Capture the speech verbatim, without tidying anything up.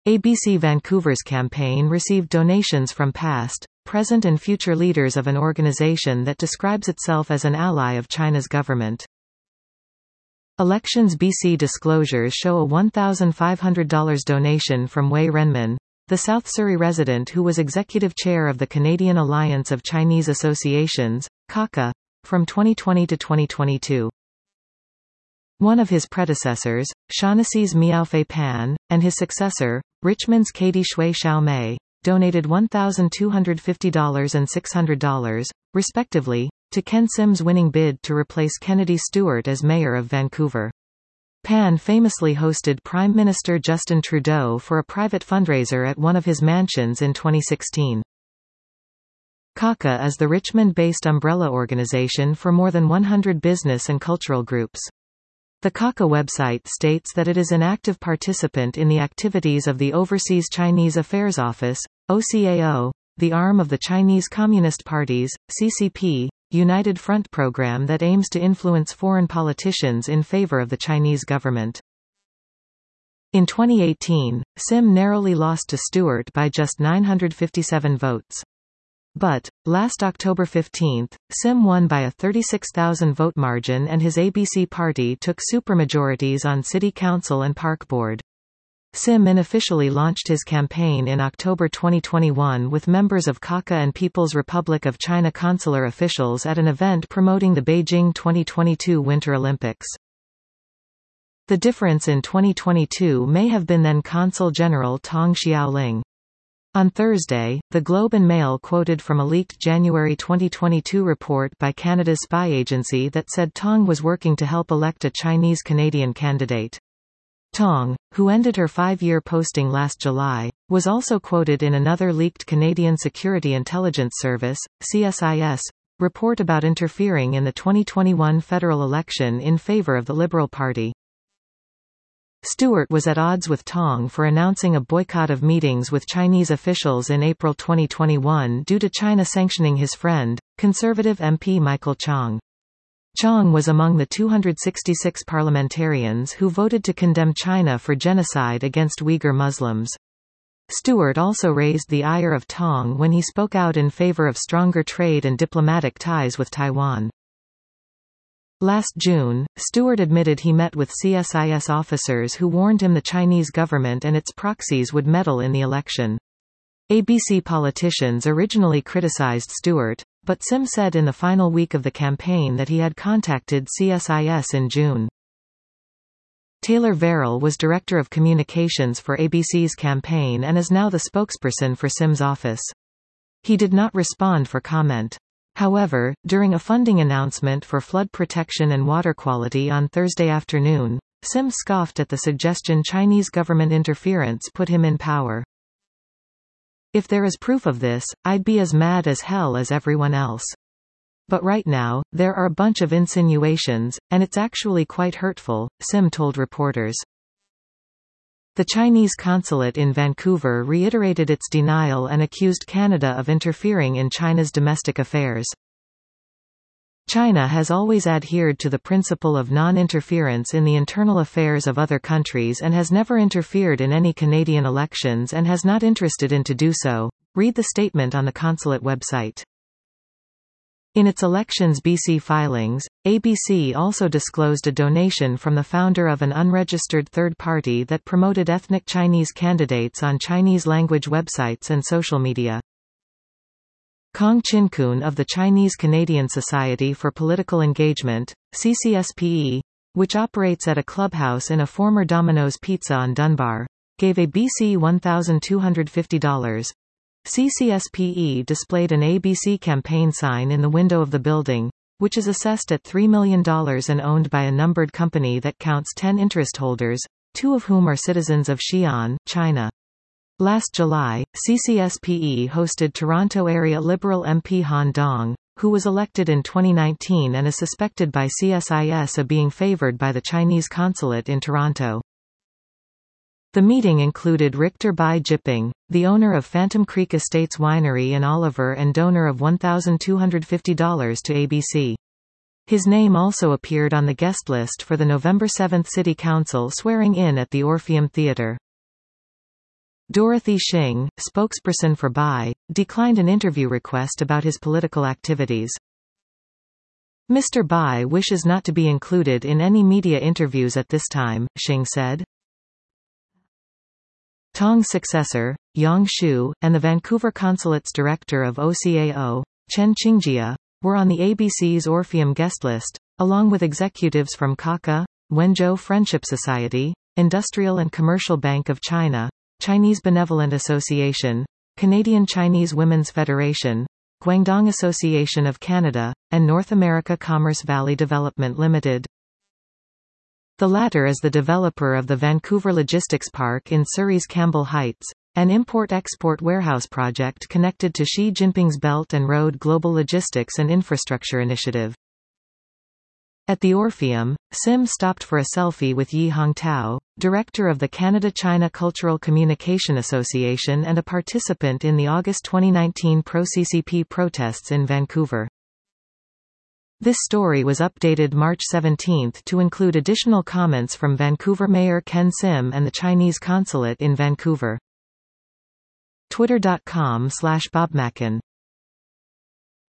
A B C Vancouver's campaign received donations from past, present and future leaders of an organization that describes itself as an ally of China's government. Elections B C disclosures show a one thousand five hundred dollars donation from Wei Renmin, the South Surrey resident who was executive chair of the Canadian Alliance of Chinese Associations, C A C A, from twenty twenty to twenty twenty-two. One of his predecessors, Shaughnessy's Miaofei Pan, and his successor, Richmond's Katie Shui Xiaomei, donated one thousand two hundred fifty dollars and six hundred dollars, respectively, to Ken Sim's winning bid to replace Kennedy Stewart as mayor of Vancouver. Pan famously hosted Prime Minister Justin Trudeau for a private fundraiser at one of his mansions in twenty sixteen. C A C A is the Richmond-based umbrella organization for more than one hundred business and cultural groups. The C A C A website states that it is an active participant in the activities of the Overseas Chinese Affairs Office, O C A O, the arm of the Chinese Communist Party's, C C P, United Front program that aims to influence foreign politicians in favor of the Chinese government. In twenty eighteen, Sim narrowly lost to Stewart by just nine hundred fifty-seven votes. But, last October fifteenth, Sim won by a thirty-six thousand vote margin and his A B C party took supermajorities on City Council and Park Board. Sim unofficially launched his campaign in October twenty twenty-one with members of C A C A and People's Republic of China consular officials at an event promoting the Beijing twenty twenty-two Winter Olympics. The difference in twenty twenty-two may have been then Consul General Tong Xiaoling. On Thursday, the Globe and Mail quoted from a leaked January twenty twenty-two report by Canada's spy agency that said Tong was working to help elect a Chinese-Canadian candidate. Tong, who ended her five-year posting last July, was also quoted in another leaked Canadian Security Intelligence Service, C S I S, report about interfering in the twenty twenty-one federal election in favor of the Liberal Party. Stewart was at odds with Tong for announcing a boycott of meetings with Chinese officials in April twenty twenty-one due to China sanctioning his friend, Conservative M P Michael Chong. Chong was among the two hundred sixty-six parliamentarians who voted to condemn China for genocide against Uyghur Muslims. Stewart also raised the ire of Tong when he spoke out in favor of stronger trade and diplomatic ties with Taiwan. Last June, Stewart admitted he met with C S I S officers who warned him the Chinese government and its proxies would meddle in the election. A B C politicians originally criticized Stewart, but Sim said in the final week of the campaign that he had contacted C S I S in June. Taylor Verrill was Director of Communications for A B C's campaign and is now the spokesperson for Sim's office. He did not respond for comment. However, during a funding announcement for flood protection and water quality on Thursday afternoon, Sim scoffed at the suggestion Chinese government interference put him in power. "If there is proof of this, I'd be as mad as hell as everyone else. But right now, there are a bunch of insinuations, and it's actually quite hurtful," Sim told reporters. The Chinese consulate in Vancouver reiterated its denial and accused Canada of interfering in China's domestic affairs. China has always adhered to the principle of non-interference in the internal affairs of other countries and has never interfered in any Canadian elections and has not interested in to do so. Read the statement on the consulate website. In its Elections B C filings, A B C also disclosed a donation from the founder of an unregistered third party that promoted ethnic Chinese candidates on Chinese-language websites and social media. Kong Chin-kun of the Chinese-Canadian Society for Political Engagement, C C S P E, which operates at a clubhouse in a former Domino's Pizza on Dunbar, gave a B C one thousand two hundred fifty dollars. C C S P E displayed an A B C campaign sign in the window of the building, which is assessed at three million dollars and owned by a numbered company that counts ten interest holders, two of whom are citizens of Xi'an, China. Last July, C C S P E hosted Toronto area Liberal M P Han Dong, who was elected in twenty nineteen and is suspected by C S I S of being favored by the Chinese consulate in Toronto. The meeting included Richter Bai Jipping, the owner of Phantom Creek Estates Winery in Oliver and donor of one thousand two hundred fifty dollars to A B C. His name also appeared on the guest list for the November seventh City Council swearing-in at the Orpheum Theatre. Dorothy Xing, spokesperson for Bai, declined an interview request about his political activities. Mister Bai wishes not to be included in any media interviews at this time, Xing said. Tong's successor, Yang Shu, and the Vancouver Consulate's director of O C A O, Chen Qingjia, were on the A B C's Orpheum guest list, along with executives from C A C A, Wenzhou Friendship Society, Industrial and Commercial Bank of China, Chinese Benevolent Association, Canadian Chinese Women's Federation, Guangdong Association of Canada, and North America Commerce Valley Development Limited. The latter is the developer of the Vancouver Logistics Park in Surrey's Campbell Heights, an import-export warehouse project connected to Xi Jinping's Belt and Road Global Logistics and Infrastructure Initiative. At the Orpheum, Sim stopped for a selfie with Yi Hongtao, director of the Canada-China Cultural Communication Association and a participant in the August twenty nineteen pro-C C P protests in Vancouver. This story was updated March seventeenth to include additional comments from Vancouver Mayor Ken Sim and the Chinese consulate in Vancouver. Twitter dot com slash Bob Mackin